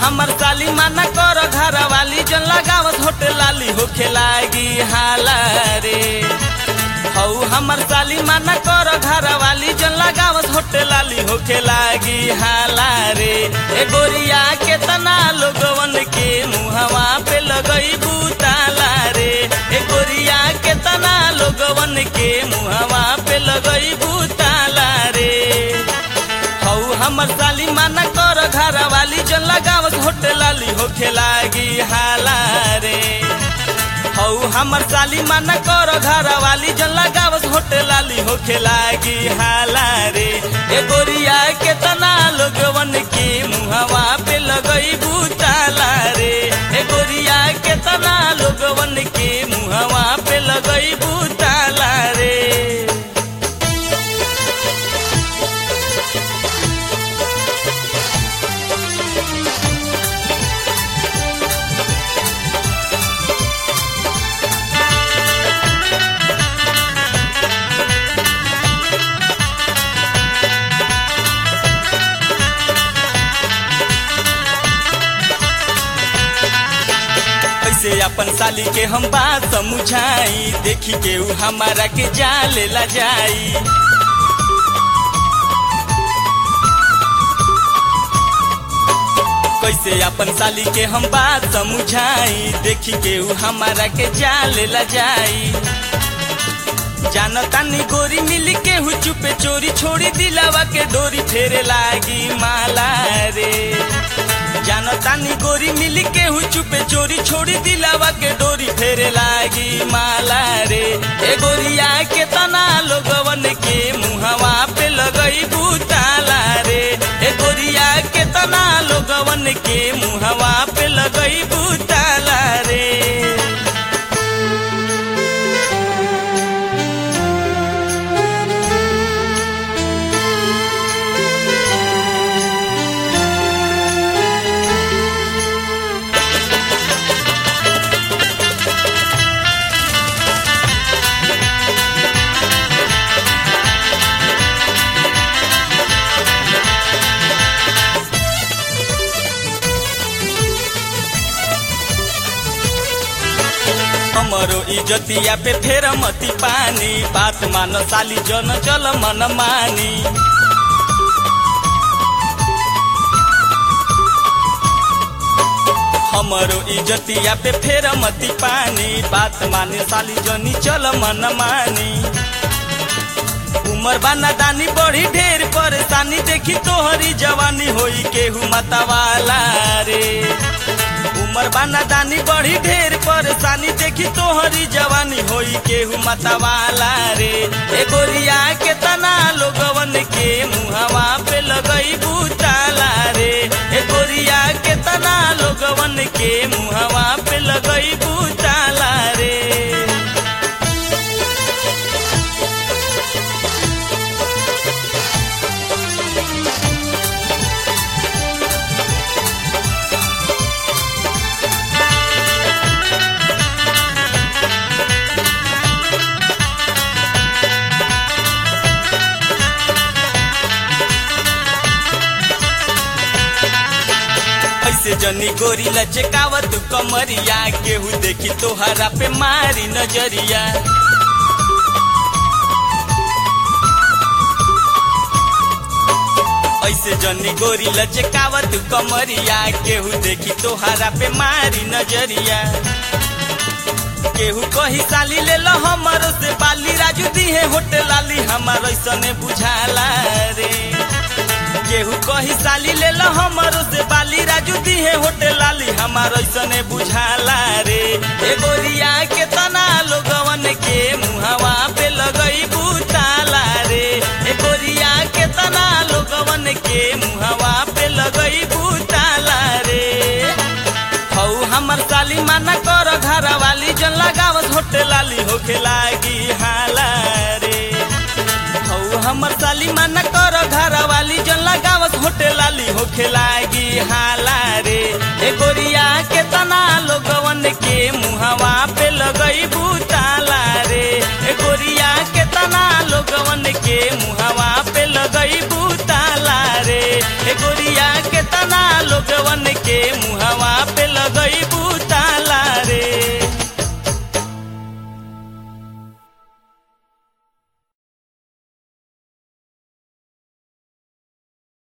हमर साली माना कर घर वाली जन लगावत होटल लाली होखे लागी हाला रे। हौ हमर साली माना कर घर वाली जन लगावत होटल लाली होखे लागी हाला रे। ए गोरिया केतना लोगवन के मुहवा पे लगई बुताला रे। ए गोरिया केतना लोगवन के मुहवा पे लगई बुताला रे। हौ हमर साली माना कर घर वाली जन लगावत होटल लाली होखे लागी हाला रे। हौ हमर साली माना कर घर वाली जन लगावत होटल लाली होखे लागी हाला रे। ए गोरिया केतना लोगवन के मुहवा पे लगई बुताला रे। ए गोरिया केतना लोगवन के मुहवा पे लगई बुताला रे। से अपन साली के हम बात समझाई देखी के उ हमारा के जाले ला जाई। कैसे अपन साली के हम बात समझाई देखी के उ हमारा के जाले ला जाई। जानतानी गोरी मिल के हु चुपे चोरी छोड़ी दिलावा के डोरी फेरे लागी माला रे। जानतानी गोरी मिल के हु चुपे चोरी छोड़ी दिलावा के डोरी फेरे लागी माला रे। ए गोरिया केतना लोगवन के मुहवा पे लगई बुताला रे। ए गोरिया केतना लोगवन के मुहवा पे लगई बुताला रे। हमरो इज्जतिया पे फेर मती पानी बात मान साली जन चल मन मानी। हमरो इज्जतिया पे फेर मती पानी बात माने साली जनी चल मन मानी। उमर बाना दानी बढ़ी ढेर परेशानी देखी तोहरी जवानी होई केहू मतवाला रे। उमर बाना दानी बढ़ी ढेर परेशानी देखी तोहरी जवानी होई केहू मतवाला रे। ए गोरिया केतना लोगवन के मुहवा पे लगई बुताला रे। ए गोरिया केतना लोगवन के मुहवा पे लगई बुताला रे। ऐसे जनी गोरी लचकावत कमरिया केहू देखी तोहरा पे मारी नजरिया। ऐसे जनी गोरी लचकावत कमरिया केहू देखी तोहरा पे मारी नजरिया। केहू कही साली ले लो हमरो से बाली राजू दिहे होटल लाली हमार ऐसने बुझाला रे। केहू कही साली ले लो हमरो से बाली राजू दिहे होटल लाली हमार ऐसने बुझाला रे। ए गोरिया केतना लोगवन के मुहवा पे लगई बुताला रे। ए गोरिया केतना लोगवन के मुहवा पे लगई बुताला रे। हौ हमर साली माना कर घर वाली जन लगावत होटल लाली होखे लागी हाला रे। हौ हमर साली माना कर घर वाली जन लगावत होटल लाली होखे लागी हाला रे। ए गोरिया केतना लोगवन के